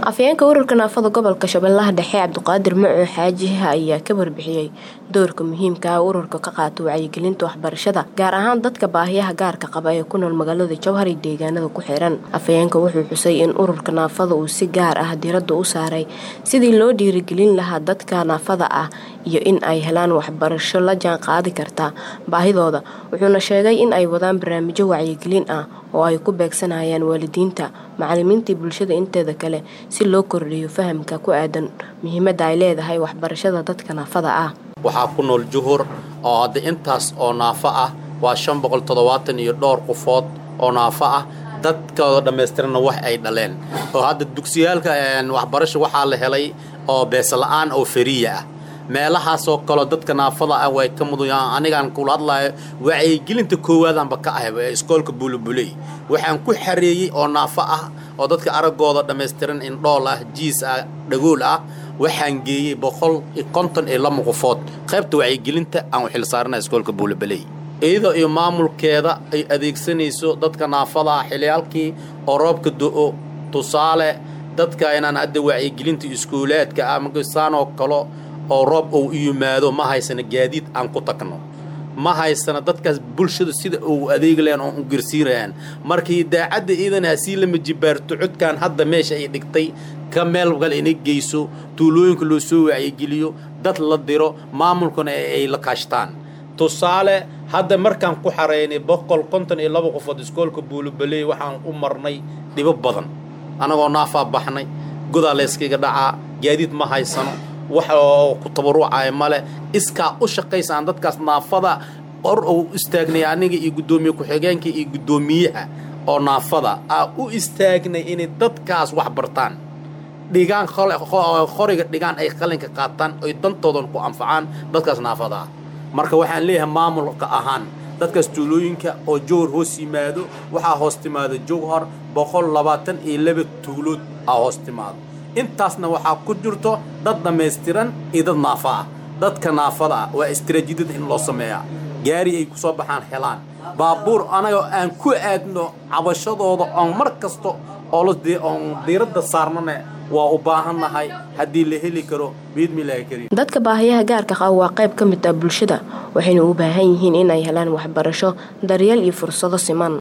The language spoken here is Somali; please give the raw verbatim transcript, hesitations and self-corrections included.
afyeenka ururka naafada gobolka Shabeellaha Dhexe Cabdiqaadir Macu Xaaji ayaa ka warbixiyay doorka muhiimka ah ururka ka qaato wacyigelinta waxbarashada gaar ahaan dadka baahiyaha gaarka qaba ee ku nool magaalada Jowhar iyo deegaanada ku xiran. Afyeenka wuxuu xusay in ururka naafada uu si gaar ah diiradda u saaray sidii loo dhiirigelin lahaa dadka naafada ah iyo in ay helaan waxbarasho la jaan qaadi karta baahidooda. Wuxuuna sheegay in ay wadaan barnaamijyo wacyigelin ah oo ay ku beegsanayaan waalidiinta, macallimiinta bulshada inteeda kale si loo kordhiyo fahamka ku aadan muhiimadda ay leedahay waxbarashada dadka naafada ah. Waxaa ku nool Jowhar oo hadda intaas oo naafa ah waa shan boqol toddobaatan iyo dhowr qofood oo naafa ah dadkooda dhameystirna wax ay dhaleen oo hadda dugsiyaalka waxbarasho waxaa la helay oo bees la'aan oo fariya ah meelahaas oo kale dadka naafada ah way ka mudayaan. anigaan kula hadlayo wacyigelinta koowaad aan ba ka ahay ee iskoolka Bulbuley waxaan ku xareeyay oo naafa ah oo dadka aragooda dhameystiran in dhool ah jiis ah dhagool ah waxaan geeyay boqol iyo konton iyo laba qofood qaybta wacyigelinta aan u xil saarnaa iskoolka Bulbuley iyadoo iyo maamulkeeda ay adeegsanayso dadka naafada ah xiliyalkii oo roobka doo tusaale dadka inaan hadda wacyigelinta iskoolaadka ah magasaan oo kale oo roob uu yimaado ma haysana gaadiid aan ku tagno ma haysana dadkaas bulshada sida uu adeeg leen oo u girsiirayaan markii daacadda iidana si lama jibaarto codkan hadda meesha ay dhigtay ka meel gal inay geyso tuulooyinka loo soo wacyigeliyo dad la diro maamulkuna ay la kaashtaan. tusaale hadda markaan ku xareynay boqol konton iyo laba qofood iskoolka Bulbuley waxaan u marnay dhibo badan anagoo naafa baxnay godaal iskaga dhacaa gaadiid ma haysano waxa ku tabarucay male iska u shaqeysaan dadkaas naafada or oo istaagnay aniga iyo gudoomiye ku xigeenka iyo gudoomiyaha oo naafada ah u istaagnay in dadkaas wax bartaan dhigaan khoriga dhigaan ay qalinka qaataan oo dantoodan ku anfacaan dadkaas naafada marka waxaan leeyahay maamulka ahaan dadkaas tuulooyinka oo Jowhar hoos yimaado waxa hoos timaado Jowhar boqol labaatan iyo laba tuulood ah hoos timaado intaasna waxaa ku jirto dad dhameystiran iyo dad naafa ah dadka naafada ah waa istiraatiijiyad in loo sameeyaa gaari ay ku soo baxaan helaan baabuur anaga aan ku aadno cabashadooda oo mar kasto oo la diiradda saarnana waa u baahanahay hadii la heli karo biidmilaahi kariim. dadka baahiyaha gaarka qaba waa qayb ka mid ah bulshada waxayna u baahan yihiin in ay helaan waxbarasho daryeel iyo fursado siman.